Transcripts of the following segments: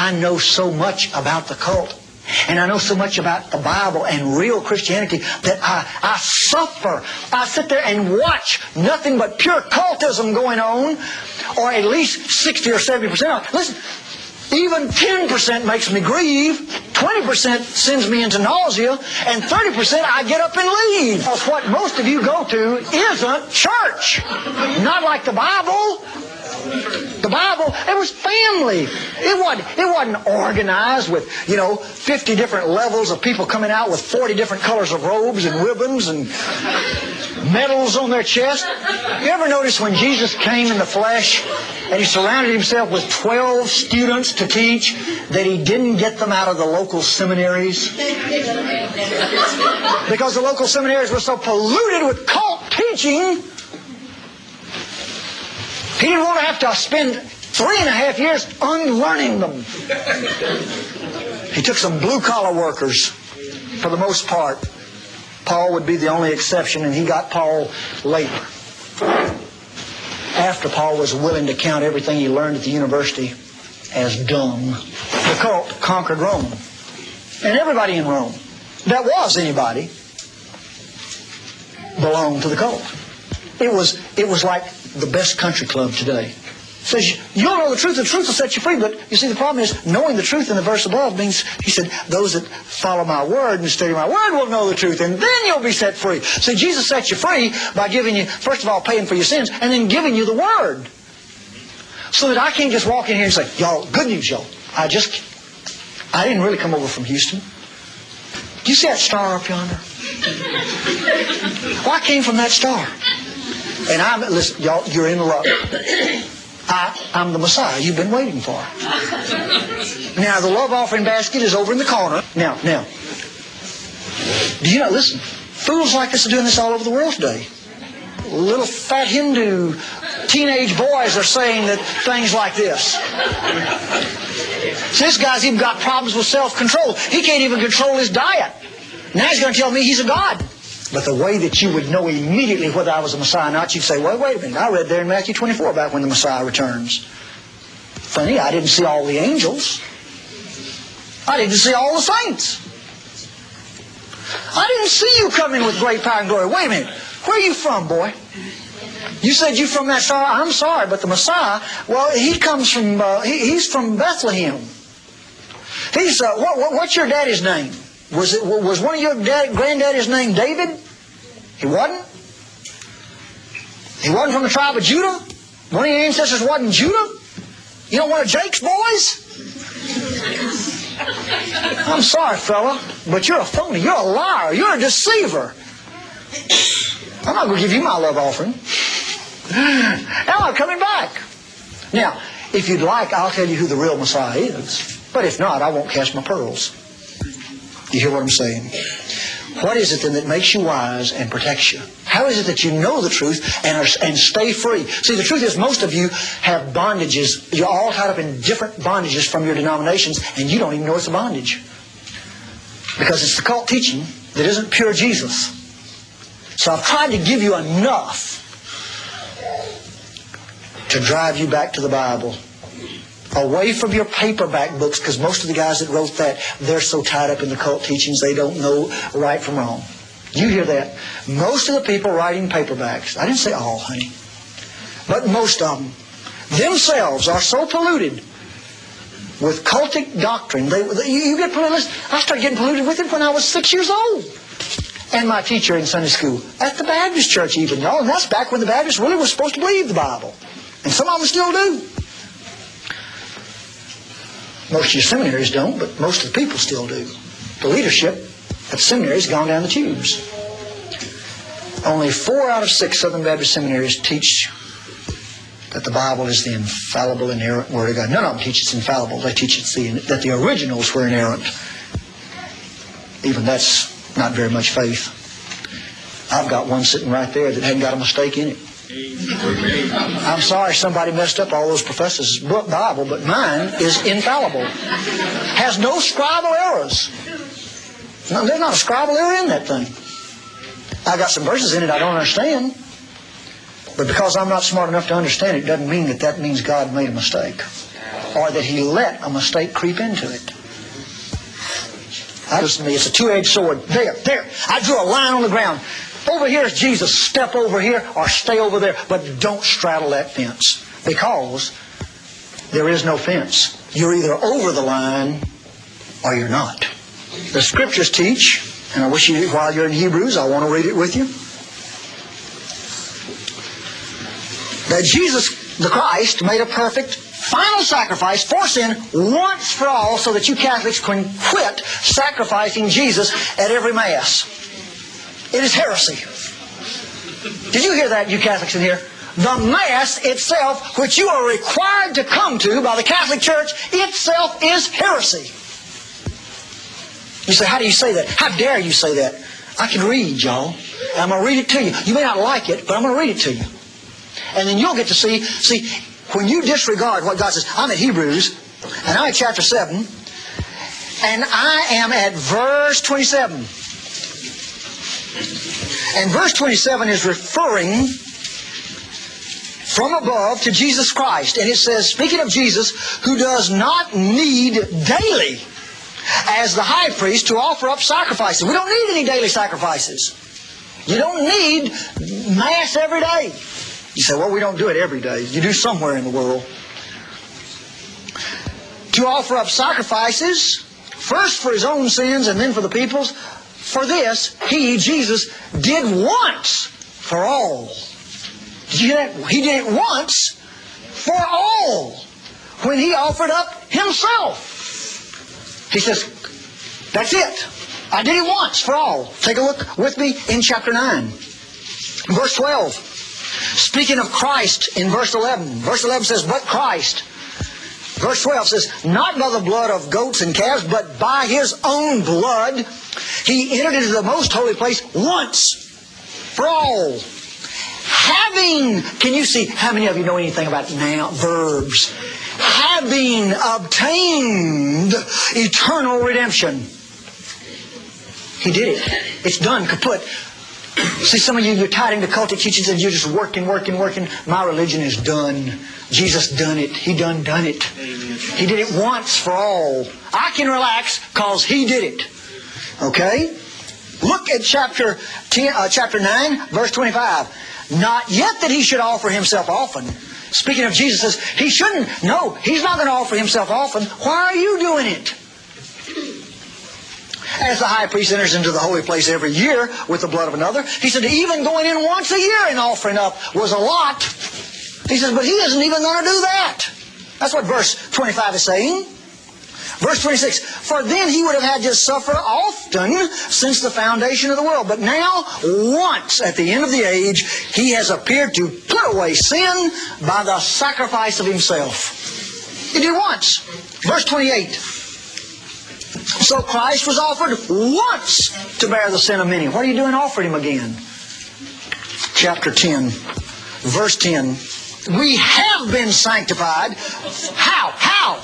I know so much about the cult, and I know so much about the Bible and real Christianity that I suffer. I sit there and watch nothing but pure cultism going on, or at least 60 or 70%. Listen, even 10% makes me grieve, 20% sends me into nausea, and 30% I get up and leave. Because what most of you go to isn't church. Not like the Bible. The Bible, it was family. It wasn't organized with, 50 different levels of people coming out with 40 different colors of robes and ribbons and medals on their chest. You ever notice when Jesus came in the flesh and He surrounded Himself with 12 students to teach, that He didn't get them out of the local seminaries? Because the local seminaries were so polluted with cult teaching, He didn't want to have to spend 3.5 years unlearning them. He took some blue-collar workers, for the most part. Paul would be the only exception, and he got Paul later, after Paul was willing to count everything he learned at the university as dung. The cult conquered Rome. And everybody in Rome that was anybody belonged to the cult. It was like the best country club today. It says, you'll know the truth will set you free. But you see, the problem is, knowing the truth in the verse above means, he said, those that follow my word and study my word will know the truth, and then you'll be set free. See, Jesus set you free by giving you, first of all, paying for your sins, and then giving you the word. So that I can't just walk in here and say, y'all, good news, y'all. I didn't really come over from Houston. Do you see that star up yonder? Well, I came from that star. And listen, y'all, you're in luck. I'm the Messiah you've been waiting for. Now, the love offering basket is over in the corner. Now, do you know, listen, fools like this are doing this all over the world today. Little fat Hindu teenage boys are saying that things like this. So this guy's even got problems with self-control. He can't even control his diet. Now he's going to tell me he's a god. But the way that you would know immediately whether I was a Messiah or not, you'd say, well, wait a minute, I read there in Matthew 24 about when the Messiah returns. Funny, I didn't see all the angels. I didn't see all the saints. I didn't see you coming with great power and glory. Wait a minute, where are you from, boy? You said you're from that star. I'm sorry, but the Messiah, well, he comes from, he's from Bethlehem. He's, what's your daddy's name? Was one of your granddaddy's name David? He wasn't? He wasn't from the tribe of Judah? One of your ancestors wasn't Judah? You know, one of Jake's boys? I'm sorry, fella, but you're a phony. You're a liar. You're a deceiver. I'm not going to give you my love offering. And I'm coming back. Now, if you'd like, I'll tell you who the real Messiah is. But if not, I won't cast my pearls. You hear what I'm saying? What is it then that makes you wise and protects you? How is it that you know the truth and stay free? See, the truth is most of you have bondages. You're all tied up in different bondages from your denominations, and you don't even know it's a bondage. Because it's the cult teaching that isn't pure Jesus. So I've tried to give you enough to drive you back to the Bible. Away from your paperback books, because most of the guys that wrote that, they're so tied up in the cult teachings they don't know right from wrong. You hear that? Most of the people writing paperbacks, I didn't say all, honey, but most of them, themselves are so polluted with cultic doctrine. You get polluted. I started getting polluted with it when I was 6 years old. And my teacher in Sunday school, at the Baptist church even, y'all, and that's back when the Baptists really were supposed to believe the Bible. And some of them still do. Most of your seminaries don't, but most of the people still do. The leadership at seminaries gone down the tubes. Only 4 out of 6 Southern Baptist seminaries teach that the Bible is the infallible, inerrant Word of God. None of them teach it's infallible. They teach that the originals were inerrant. Even that's not very much faith. I've got one sitting right there that hadn't got a mistake in it. I'm sorry somebody messed up all those professors' Bible, but mine is infallible. Has no scribal errors. No, there's not a scribal error in that thing. I got some verses in it I don't understand, but because I'm not smart enough to understand it, doesn't mean that means God made a mistake. or that he let a mistake creep into it. Listen to me, it's a two-edged sword. There. I drew a line on the ground. Over here is Jesus. Step over here or stay over there. But don't straddle that fence, because there is no fence. You're either over the line or you're not. The Scriptures teach, and I wish you, while you're in Hebrews, I want to read it with you, that Jesus the Christ made a perfect final sacrifice for sin once for all, so that you Catholics can quit sacrificing Jesus at every Mass. It is heresy. Did you hear that, you Catholics in here? The Mass itself, which you are required to come to by the Catholic Church, itself is heresy. You say, how do you say that? How dare you say that? I can read, y'all. I'm going to read it to you. You may not like it, but I'm going to read it to you. And then you'll get to see, when you disregard what God says. I'm at Hebrews, and I'm at chapter 7, and I am at verse 27. And verse 27 is referring from above to Jesus Christ. And it says, speaking of Jesus, who does not need daily, as the high priest, to offer up sacrifices. We don't need any daily sacrifices. You don't need Mass every day. You say, well, we don't do it every day. You do somewhere in the world. To offer up sacrifices, first for His own sins and then for the people's. For this, He, Jesus, did once for all. Did you hear that? He did it once for all, when He offered up Himself. He says, that's it. I did it once for all. Take a look with me in chapter 9. Verse 12. Speaking of Christ in verse 11. Verse 11 says, but Christ. Verse 12 says, not by the blood of goats and calves, but by His own blood, He entered into the most holy place once for all. Having, can you see, how many of you know anything about now verbs? Having obtained eternal redemption. He did it. It's done, kaput. See, some of you, you're tied into cultic teachings and you're just working. My religion is done. Jesus done it. He done it. He did it once for all. I can relax because He did it. Okay? Look at chapter 9, verse 25. Not yet that He should offer Himself often. Speaking of Jesus, says He shouldn't. No, He's not going to offer Himself often. Why are you doing it? As the high priest enters into the holy place every year with the blood of another, he said even going in once a year and offering up was a lot. He says, but He isn't even going to do that. That's what verse 25 is saying. Verse 26, for then He would have had to suffer often since the foundation of the world. But now, once at the end of the age, He has appeared to put away sin by the sacrifice of Himself. He did once. Verse 28. So Christ was offered once to bear the sin of many. What are you doing offering Him again? Chapter 10, verse 10. We have been sanctified. How?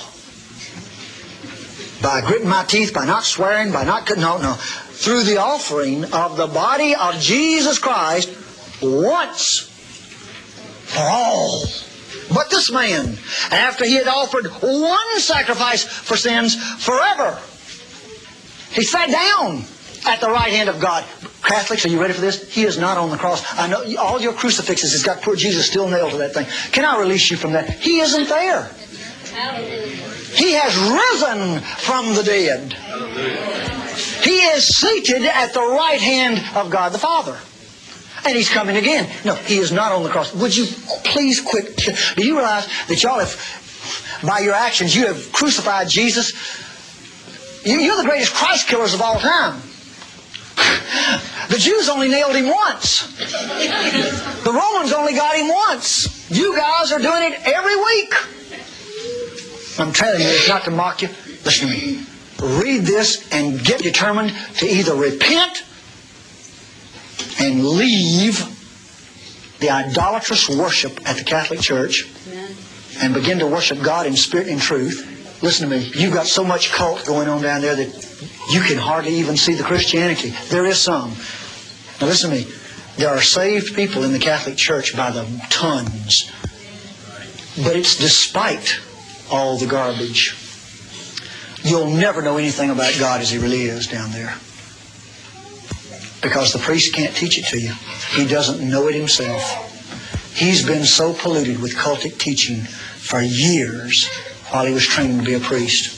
By gritting my teeth, by not swearing, by not... No. Through the offering of the body of Jesus Christ once for all. But this man, after he had offered one sacrifice for sins forever, he sat down at the right hand of God. Catholics, are you ready for this? He is not on the cross. I know all your crucifixes has got poor Jesus still nailed to that thing. Can I release you from that? He isn't there. He has risen from the dead. He is seated at the right hand of God the Father. And He's coming again. No, He is not on the cross. Would you please quit? Do you realize that y'all have, by your actions, you have crucified Jesus? You're the greatest Christ killers of all time. The Jews only nailed Him once. The Romans only got Him once. You guys are doing it every week. I'm telling you, it's not to mock you. Listen to me. Read this and get determined to either repent and leave the idolatrous worship at the Catholic Church and begin to worship God in spirit and truth. Listen to me. You've got so much cult going on down there that you can hardly even see the Christianity. There is some. Now listen to me. There are saved people in the Catholic Church by the tons. But it's despite all the garbage. You'll never know anything about God as He really is down there. Because the priest can't teach it to you. He doesn't know it himself. He's been so polluted with cultic teaching for years while he was training to be a priest.